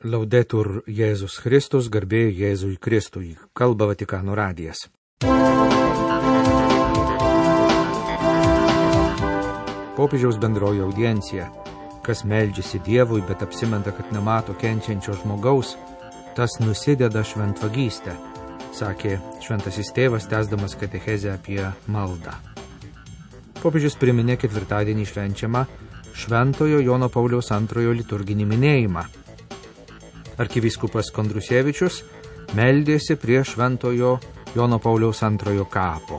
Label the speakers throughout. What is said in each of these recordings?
Speaker 1: Laudetur Jėzus Kristus, garbė Jėzui Kristui, kalba Vatikano radijas. Popiežiaus bendroji audiencija, kas meldžiasi Dievui, bet apsimeta, kad nemato kenčiančio žmogaus, tas nusideda šventvagystę, sakė šventasis tėvas, tęsdamas katechezę apie maldą. Popiežius priminė ketvirtadienį švenčiamą Šventojo Jono Pauliaus II liturginį minėjimą. Arkivyskupas Kondrusevičius meldėsi prie Šventojo Jono Pauliaus II kapo.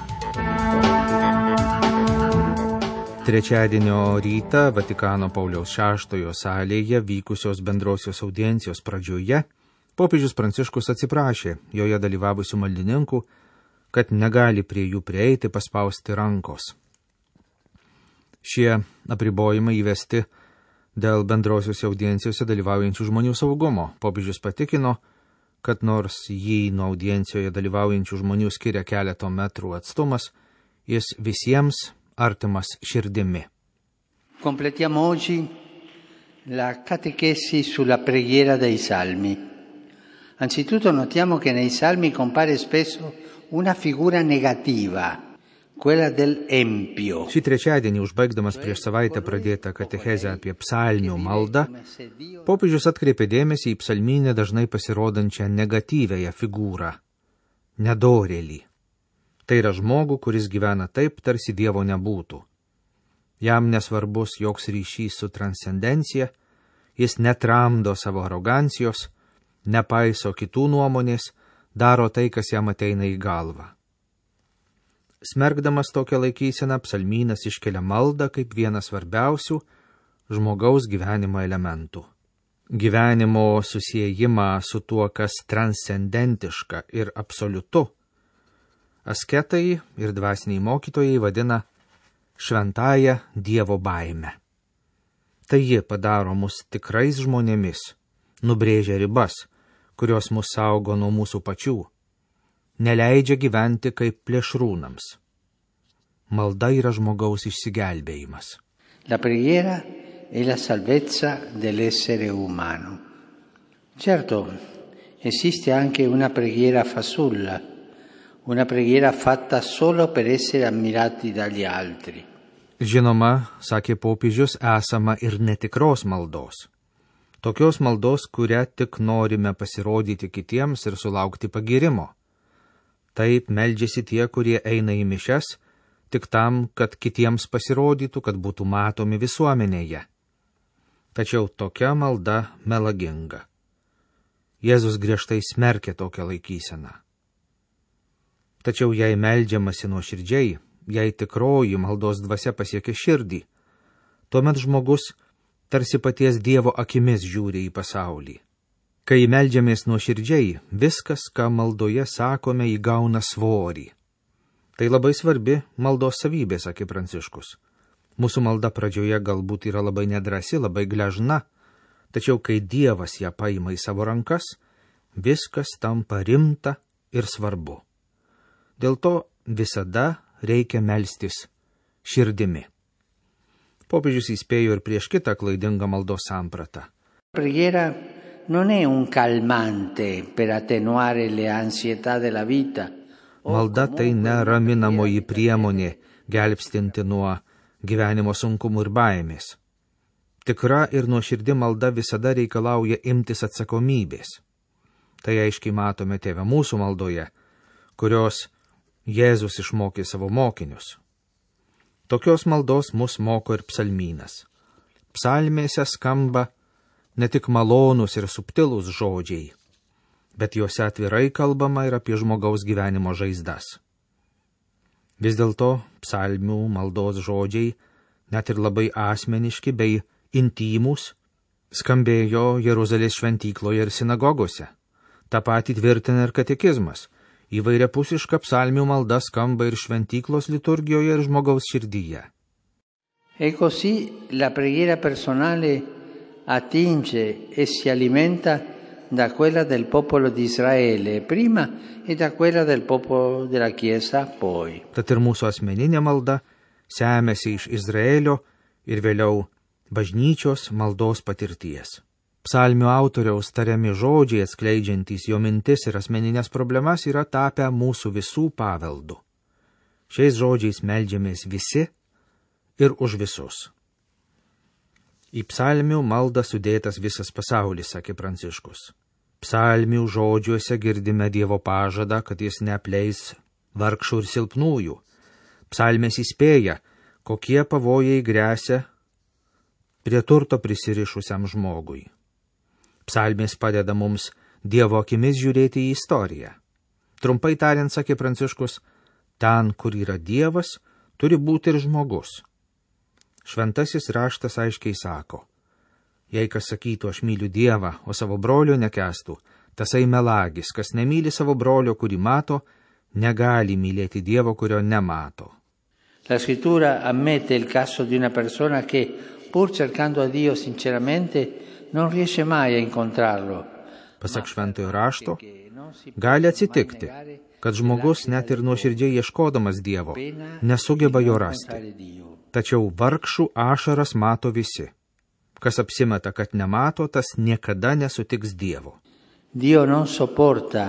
Speaker 1: Trečiadienio rytą Vatikano Pauliaus VI salėje vykusios bendrosios audiencijos pradžioje popiežius Pranciškus atsiprašė joje dalyvavusių maldininkų, kad negali prie jų prieiti paspausti rankos. Šie apribojimai įvesti dėl bendrosios audiencijose dalyvaujančių žmonių saugumo. Popiežius patikino, kad nors jį nuo audiencijoje dalyvaujančių žmonių skiria keleto metrų atstumas, jis visiems artimas širdimi.
Speaker 2: Completiamo oggi la catechesi sulla preghiera dei salmi. Anzitutto notiamo che nei salmi compare spesso una figura negativa, quella del empio.
Speaker 1: Šį trečiadienį, užbaigdamas prieš savaitę pradėtą katechezę apie psalmių maldą, popiežius atkreipė dėmesį į psalmynę dažnai pasirodančią negatyviąją figūrą – nedorėlį. Tai yra žmogų, kuris gyvena taip, tarsi Dievo nebūtų. Jam nesvarbus joks ryšys su transcendencija, jis netramdo savo arogancijos, nepaiso kitų nuomonės, daro tai, kas jam ateina į galvą. Smergdamas tokią laikyseną, psalmynas iškelia maldą kaip vieną svarbiausių žmogaus gyvenimo elementų. Gyvenimo susiejimą su tuo, kas transcendentiška ir absoliutu, asketai ir dvasiniai mokytojai vadina šventąją Dievo baimę. Tai ji padaro mus tikrais žmonėmis, nubrėžia ribas, kurios mus saugo nuo mūsų pačių, neleidžia gyventi kaip plėšrūnams. Malda yra žmogaus išsigelbėjimas.
Speaker 2: La preghiera è la salvezza dell'essere umano. Certo, esiste anche una preghiera fasulla, una preghiera fatta solo per essere ammirati dagli altri.
Speaker 1: Žinoma, sakė popiežius, esama ir netikros maldos. Tokios maldos, kurią tik norime pasirodyti kitiems ir sulaukti pagirimo. Taip meldžiasi tie, kurie eina į mišias, tik tam, kad kitiems pasirodytų, kad būtų matomi visuomenėje. Tačiau tokia malda melaginga. Jėzus griežtai smerkė tokią laikyseną. Tačiau jei meldžiamasi nuoširdžiai, jei tikroji maldos dvasia pasiekia širdį, tuomet žmogus tarsi paties Dievo akimis žiūri į pasaulį. Kai meldžiamės nuoširdžiai, viskas, ką maldoje sakome, įgauna svorį. Tai labai svarbi maldos savybė, sakė Pranciškus. Mūsų malda pradžioje galbūt yra labai nedrąsi, labai gležna, tačiau kai Dievas ją paima į savo rankas, viskas tampa rimta ir svarbu. Dėl to visada reikia melstis širdimi. Popiežius įspėjo ir prieš kitą klaidingą maldos sampratą.
Speaker 2: Preghiera non è un calmante per attenuare le ansietà della vita.
Speaker 1: Malda tai neraminamoji priemonė, gelbstinti nuo gyvenimo sunkumų ir baimės. Tikra ir nuoširdi malda visada reikalauja imtis atsakomybės. Tai aiškiai matome Tėve mūsų maldoje, kurios Jėzus išmokė savo mokinius. Tokios maldos mus moko ir psalmynas. Psalmėse skamba ne tik malonūs ir subtilūs žodžiai, bet juose atvirai kalbama ir apie žmogaus gyvenimo žaizdas. Vis dėlto psalmių maldos žodžiai, net ir labai asmeniški bei intymūs, skambėjo Jeruzalės šventykloje ir sinagogose. Ta pati tvirtina ir katekizmas. Įvairiapusiška psalmių malda skamba ir šventyklos liturgijoje ir žmogaus širdyje.
Speaker 2: E così la preghiera personale attinge e si alimenta da quella del popolo di Israele prima e da quella del popolo della Chiesa poi.
Speaker 1: Tad ir mūsų asmeninė malda semiasi iš Izraelio ir vėliau bažnyčios maldos patirties. Psalmių autoriaus tariami žodžiai, atskleidžiantys jo mintis ir asmeninės problemas, yra tapę mūsų visų paveldu. Šiais žodžiais meldžiamės visi ir už visus. Į psalmių maldą sudėtas visas pasaulis, sakė Pranciškus. Psalmių žodžiuose girdime Dievo pažadą, kad jis neapleis vargšų ir silpnųjų. Psalmės įspėja, kokie pavojai gresia prie turto prisirišusiam žmogui. Psalmės padeda mums Dievo akimis žiūrėti į istoriją. Trumpai tariant, sakė Pranciškus, ten, kur yra Dievas, turi būti ir žmogus. Šventasis raštas aiškiai sako, jei kas sakytų, aš myliu Dievą, o savo brolio nekęstų, tasai melagis, kas nemyli savo brolio, kurį mato, negali mylėti Dievo, kurio nemato.
Speaker 2: La scrittura ammette il caso di una persona che, pur cercando a Dio sinceramente, non riesce mai a incontrarlo.
Speaker 1: Pasak šventojo rašto, gali atsitikti, kad žmogus net ir nuoširdžiai ieškodamas Dievo nesugeba jo rasti. Tačiau vargšų ašaras mato visi. Kas apsimeta, kad nemato, tas niekada nesutiks Dievo.
Speaker 2: Dio non sopporta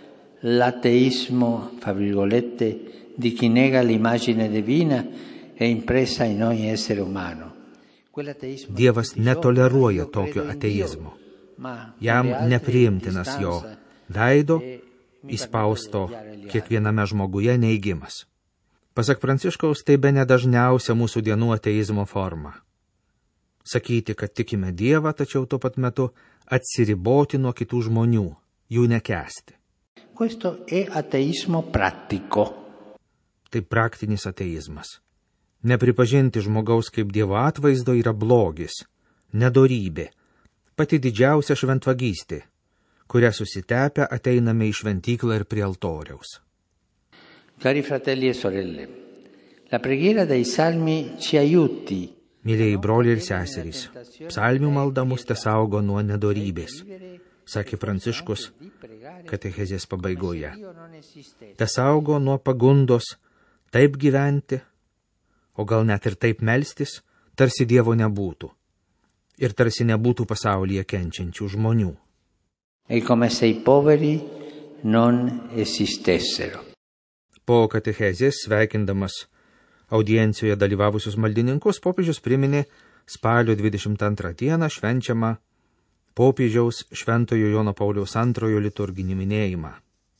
Speaker 2: l'ateismo, fra virgolette, di chi nega l'immagine divina e impressa in ogni essere umano.
Speaker 1: Dievas netoleruoja tokio ateizmo. Jam nepriimtinas jo veido įspausto kiekviename žmoguje neigimas. Pasak Pranciškaus, tai bene dažniausia mūsų dienų ateizmo forma. Sakyti, kad tikime Dievą, tačiau tuo pat metu atsiriboti nuo kitų žmonių, jų nekęsti.
Speaker 2: Questo è ateismo pratico.
Speaker 1: Tai praktinis ateizmas. Nepripažinti žmogaus kaip Dievo atvaizdo yra blogis, nedorybė, pati didžiausia šventvagystė, kurią susitepę ateiname į šventyklą ir prie altoriaus.
Speaker 2: Cari fratelli e sorelle, la preghiera dei salmi ci aiuti.
Speaker 1: Mylėjai broliai ir seserys, psalmių malda mus tesaugo nuo nedorybės, sakė Pranciškus katechezės pabaigoje. Tesaugo nuo pagundos taip gyventi, o gal net ir taip melstis, tarsi Dievo nebūtų. Ir tarsi nebūtų pasaulyje kenčiančių žmonių.
Speaker 2: E come se i poveri non esistessero.
Speaker 1: Po katechezės, sveikindamas audiencijoje dalyvavusius maldininkus, popiežius priminė spalio 22 dieną švenčiamą popiežiaus Šventojo Jono Pauliaus II liturginį minėjimą.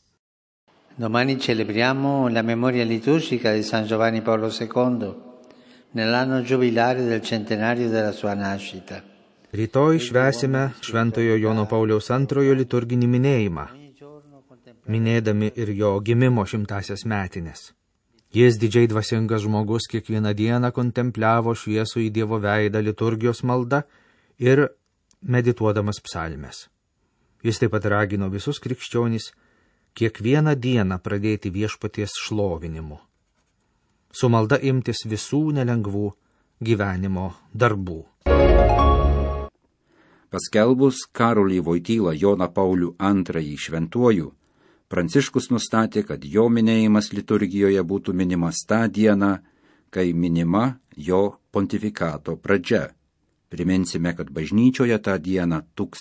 Speaker 2: Domani celebriamo la memoria liturgica di San Giovanni Paolo II nell'anno giubilare del centenario della sua nascita.
Speaker 1: Rytoj švęsime Šventojo Jono Pauliaus II liturginį minėjimą, minėdami ir jo gimimo 100-asias metines. Jis didžiai dvasingas žmogus kiekvieną dieną kontempliavo šviesų į Dievo veidą liturgijos maldą ir medituodamas psalmes. Jis taip pat ragino visus krikščionys kiekvieną dieną pradėti viešpaties šlovinimu. Su malda imtis visų nelengvų gyvenimo darbų.
Speaker 3: Paskelbus Karolį Voitylą Joną Paulių II šventuoju, Pranciškus nustatė, kad jo minėjimas liturgijoje būtų minimas tą dieną, kai minima jo pontifikato pradžia. Priminsime, kad bažnyčioje tą dieną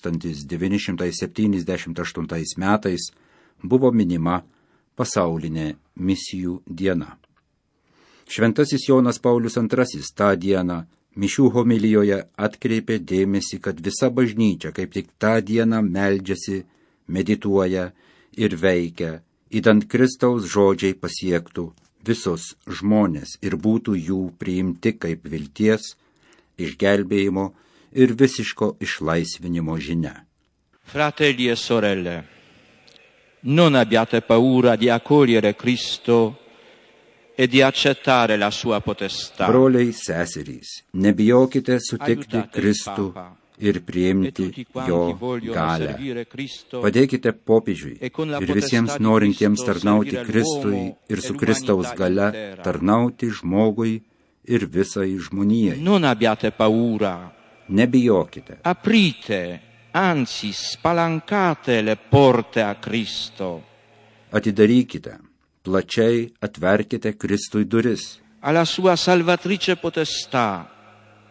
Speaker 3: 1978 metais buvo minima pasaulinė misijų diena. Šventasis Jonas Paulius II tą dieną mišių homilijoje atkreipė dėmesį, kad visa bažnyčia kaip tik tą dieną meldžiasi, medituoja ir veikia, idant Kristaus žodžiai pasiektų visus žmonės ir būtų jų priimti kaip vilties, išgelbėjimo ir visiško išlaisvinimo žinia.
Speaker 4: Fratelli e sorelle, non abbiate paura di accogliere Cristo e di accettare la sua potestà.
Speaker 3: Broliai, seserys, nebijokite sutikti Kristų ir priimti jo galią. Padėkite popiežiui ir visiems norintiems tarnauti Kristui ir su Kristaus galia tarnauti žmogui ir visai žmonijai.
Speaker 4: Non abbiate paura.
Speaker 3: Nebijokite.
Speaker 4: Aprite, anzi spalancate le porte a Cristo.
Speaker 3: Atidarykite, plačiai atverkite Kristui duris.
Speaker 4: Alla sua salvatrice potestà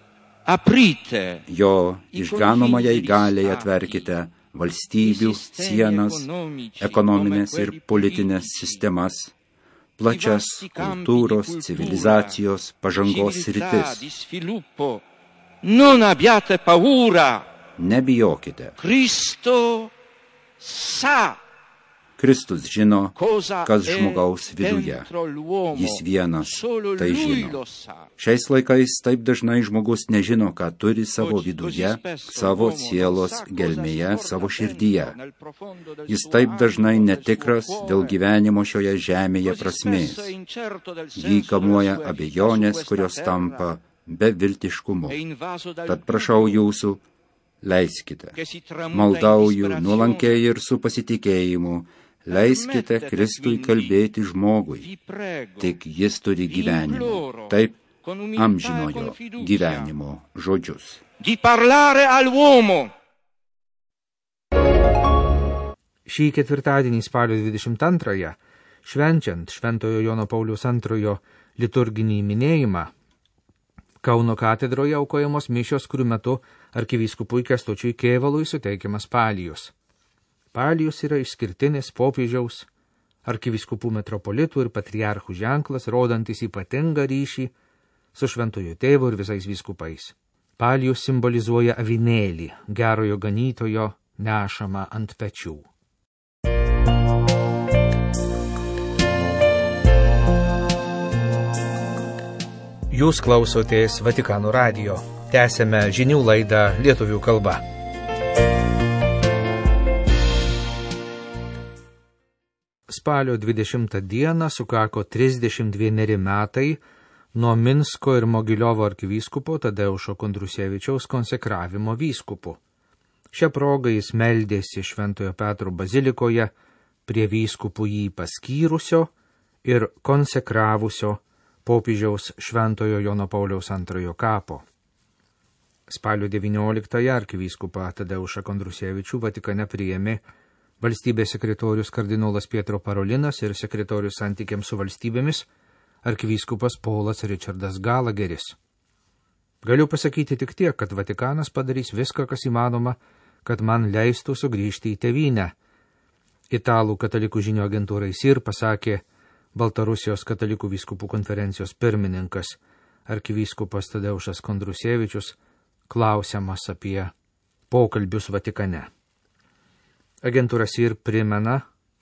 Speaker 4: aprite
Speaker 3: Jo išganomąją įgalę atverkite valstybių sienas, ekonominės ir politinės sistemas, plačias kultūros, civilizacijos, pažangos sritis.
Speaker 4: Non abbiate paura.
Speaker 3: Nebijokite.
Speaker 4: Cristo sa
Speaker 3: Kristus žino,
Speaker 4: cosa
Speaker 3: kas
Speaker 4: è
Speaker 3: žmogaus viduje.
Speaker 4: dentro l'uomo.
Speaker 3: Jis vienas
Speaker 4: Solo
Speaker 3: tai
Speaker 4: lui
Speaker 3: žino.
Speaker 4: lo sa.
Speaker 3: Šiais laikais taip dažnai žmogus nežino, ką turi savo viduje, savo sielos gelmėje, savo širdyje. Jis taip dažnai netikras dėl gyvenimo šioje žemėje prasmės. Jį kamuoja abejonės, kurios tampa beviltiškumu. Tad prašau jūsų, leiskite. Maldauju nuolankiai ir su pasitikėjimu. Leiskite Kristui kalbėti žmogui. Tik jis turi gyvenimo. Taip, amžinojo gyvenimo žodžius.
Speaker 4: Di parlare all'uomo.
Speaker 1: Šį ketvirtadienį spalio 22-ąją, švenčiant Šventojo Jono Pauliaus II liturginį minėjimą, Kauno katedroje aukojamos mišios, kurių metu arkivyskupui Kęstučiui Kėvalui suteikiamas palijus. Palijus yra išskirtinis popiežiaus, arkivyskupų metropolitų ir patriarchų ženklas, rodantis ypatingą ryšį su Šventojo Tėvu ir visais vyskupais. Palijus simbolizuoja avinėlį, gerojo ganytojo nešamą ant pečių. Jūs klausotės Vatikano radijo. Tęsėme žinių laidą lietuvių kalba. Spalio 20 dieną sukako 32 metai nuo Minsko ir Mogiliovo arkivyskupo Tadeušo Kondrusevičiaus konsekravimo vyskupu. Šią progą jis meldėsi Šventojo Petro bazilikoje prie vyskupų jį paskyrusio ir konsekravusio popiežiaus Šventojo Jono Pauliaus II kapo. Spalio 19-ąją arkivyskupą Tadeušą Kondrusevičių Vatikane priėmė valstybės sekretorius kardinolas Pietro Parolinas ir sekretorius santykiams su valstybėmis arkivyskupas Paulas Richardas Gallagheris. Galiu pasakyti tik tiek, kad Vatikanas padarys viską, kas įmanoma, kad man leistų sugrįžti į tėvynę. Italų katalikų žinių agentūrai SIR pasakė Baltarusijos katalikų vyskupų konferencijos pirmininkas arkivyskupas Tadeušas Kondrusevičius, klausiamas apie pokalbius Vatikane. Agentūra SIR primena,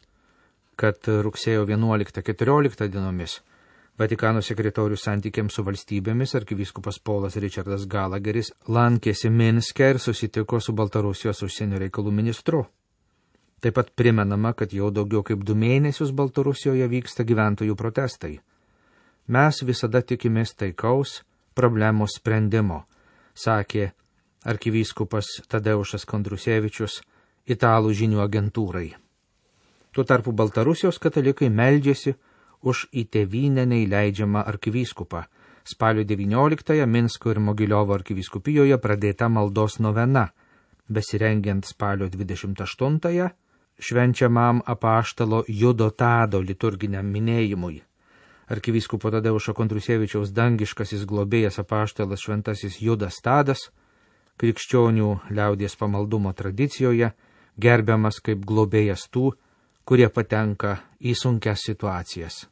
Speaker 1: kad rugsėjo 11-14 dienomis Vatikano sekretorius santykiams su valstybėmis arkivyskupas Paulas Richardas Gallagheris lankėsi Minske ir susitiko su Baltarusijos užsienio reikalų ministru. Taip pat primenama, kad jau daugiau kaip 2 mėnesius Baltarusijoje vyksta gyventojų protestai. Mes visada tikimės taikaus problemos sprendimo, sakė arkivyskupas Tadeušas Kondrusevičius Italų žinių agentūrai. Tuo tarpu Baltarusijos katalikai meldžiasi už į tėvynę neįleidžiamą arkivyskupą. Spalio 19-ąją Minsko ir Mogiliovo arkivyskupijoje pradėta maldos novena, besirengiant spalio 28-ąją švenčiamam apaštalo Judo Tado liturginiam minėjimui. Arkivyskupo Tadeušo Kondrusevičiaus dangiškasis globėjas apaštalas šventasis Judas Tadas, krikščionių liaudies pamaldumo tradicijoje, gerbiamas kaip globėjas tų, kurie patenka į sunkias situacijas.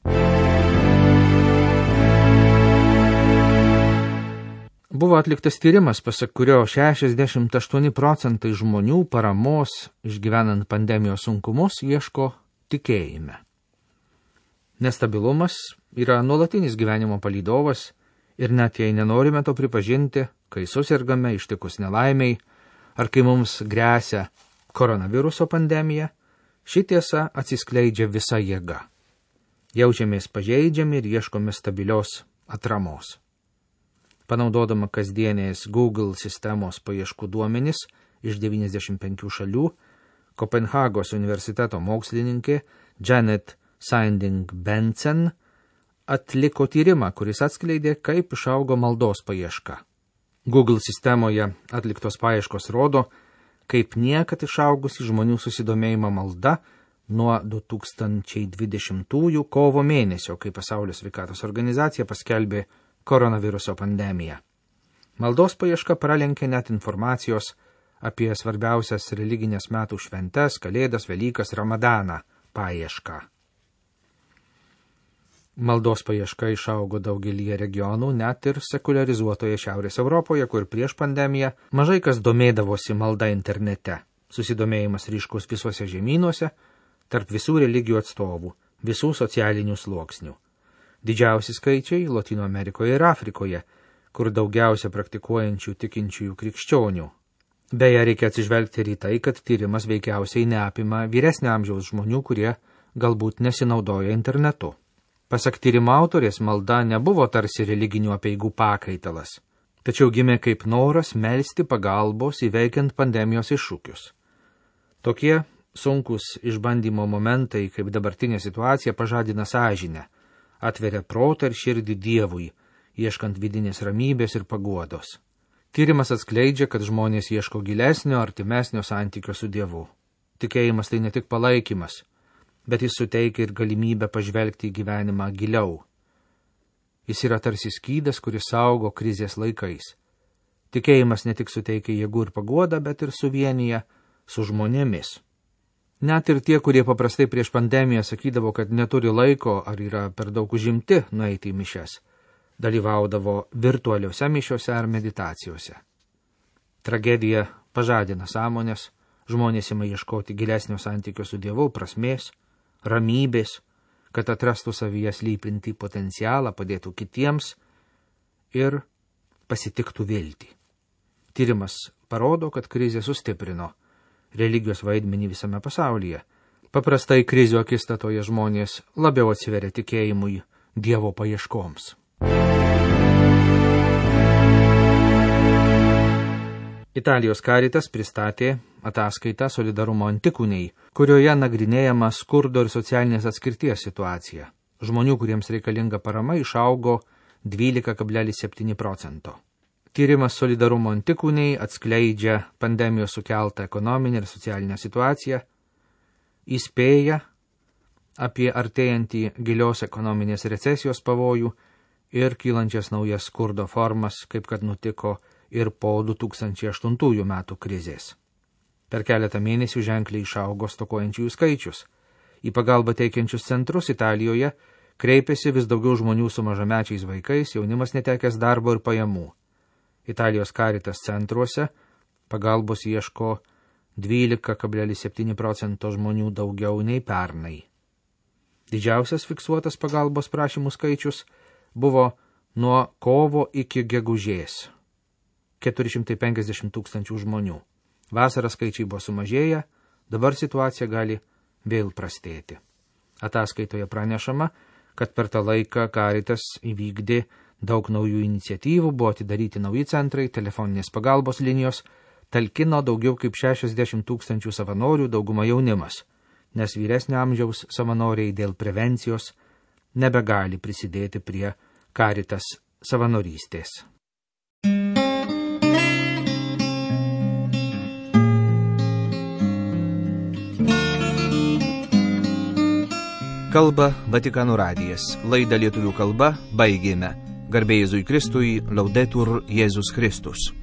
Speaker 1: Buvo atliktas tyrimas, pasak kurio 68% žmonių paramos išgyvenant pandemijos sunkumus ieško tikėjime. Nestabilumas yra nuolatinis gyvenimo palydovas ir net jei nenorime to pripažinti, kai susirgame ištikus nelaimiai ar kai mums gresia koronaviruso pandemija, ši tiesa atsiskleidžia visa jėga. Jaučiamės pažeidžiami ir ieškome stabilios atramos. Panaudodama kasdienės Google sistemos paieškų duomenis iš 95 šalių, Kopenhagos universiteto mokslininkė Janet Sinding-Bentzen atliko tyrimą, kuris atskleidė, kaip išaugo maldos paieška. Google sistemoje atliktos paieškos rodo, kaip niekad išaugusi žmonių susidomėjimą malda nuo 2020 kovo mėnesio, kai Pasaulio sveikatos organizacija paskelbė koronaviruso pandemiją. Maldos paieška pralenkė net informacijos apie svarbiausias religinės metų šventes, Kalėdas, Velykas, Ramadaną paiešką. Maldos paieška išaugo daugelyje regionų, net ir sekuliarizuotoje Šiaurės Europoje, kur prieš pandemiją mažai kas domėdavosi malda internete. Susidomėjimas ryškus visuose žemynuose, tarp visų religijų atstovų, visų socialinių sluoksnių. Didžiausi skaičiai Lotynų Amerikoje ir Afrikoje, kur daugiausia praktikuojančių tikinčiųjų krikščionių. Beje, reikia atsižvelgti ir į tai, kad tyrimas veikiausiai neapima vyresnio amžiaus žmonių, kurie galbūt nesinaudoja internetu. Pasak tyrimo autorės, malda nebuvo tarsi religinių apeigų pakaitalas, tačiau gimė kaip noras melsti pagalbos įveikiant pandemijos iššūkius. Tokie sunkus išbandymo momentai, kaip dabartinė situacija, pažadina sąžinę, atveria protą ir širdį Dievui, ieškant vidinės ramybės ir paguodos. Tyrimas atskleidžia, kad žmonės ieško gilesnio, artimesnio santykio su Dievu. Tikėjimas tai ne tik palaikymas, bet jis suteikia ir galimybę pažvelgti į gyvenimą giliau. Jis yra tarsi skydas, kuris saugo krizės laikais. Tikėjimas ne tik suteikia jėgų ir paguodą, bet ir suvienyje su žmonėmis. Net ir tie, kurie paprastai prieš pandemiją sakydavo, kad neturi laiko ar yra per daug užimti nueiti į mišias, dalyvaudavo virtualiuose mišiuose ar meditacijose. Tragedija pažadina sąmonės, žmonės ima ieškoti gilesnio santykio su Dievu, prasmės, ramybės, kad atrastų savyje slypintį potencialą, padėtų kitiems ir pasitiktų viltį. Tyrimas parodo, kad krizė sustiprino religijos vaidmenį visame pasaulyje. Paprastai krizių akistatoje žmonės labiau atsiveria tikėjimui, Dievo paieškoms. Italijos Caritas pristatė ataskaitą Solidarumo antikūniai, kurioje nagrinėjama skurdo ir socialinės atskirties situacija. Žmonių, kuriems reikalinga parama, išaugo 12,7%. Tyrimas Solidarumo antikūniai atskleidžia pandemijos sukeltą ekonominę ir socialinę situaciją, įspėja apie artėjantį gilios ekonominės recesijos pavojų ir kylančias naujas skurdo formas, kaip kad nutiko ir po 2008 metų krizės. Per keletą mėnesių ženkliai išaugo stokojančiųjų skaičius. Į pagalbą teikiančius centrus Italijoje kreipėsi vis daugiau žmonių su mažamečiais vaikais, jaunimas netekęs darbo ir pajamų. Italijos Caritas centruose pagalbos ieško 12,7% žmonių daugiau nei pernai. Didžiausias fiksuotas pagalbos prašymų skaičius buvo nuo kovo iki gegužės. 450 tūkstančių žmonių. Vasarą skaičiai buvo sumažėję, dabar situacija gali vėl prastėti. Ataskaitoje pranešama, kad per tą laiką Caritas įvykdė daug naujų iniciatyvų, buvo atidaryti nauji centrai, telefoninės pagalbos linijos, talkino daugiau kaip 60 tūkstančių savanorių, dauguma jaunimas, nes vyresnio amžiaus savanoriai dėl prevencijos nebegali prisidėti prie Caritas savanorystės. Kalba Vatikano radijas. Laidą lietuvių kalba baigėme. Garbė Jėzui Kristui, Laudetur Jėzus Kristus.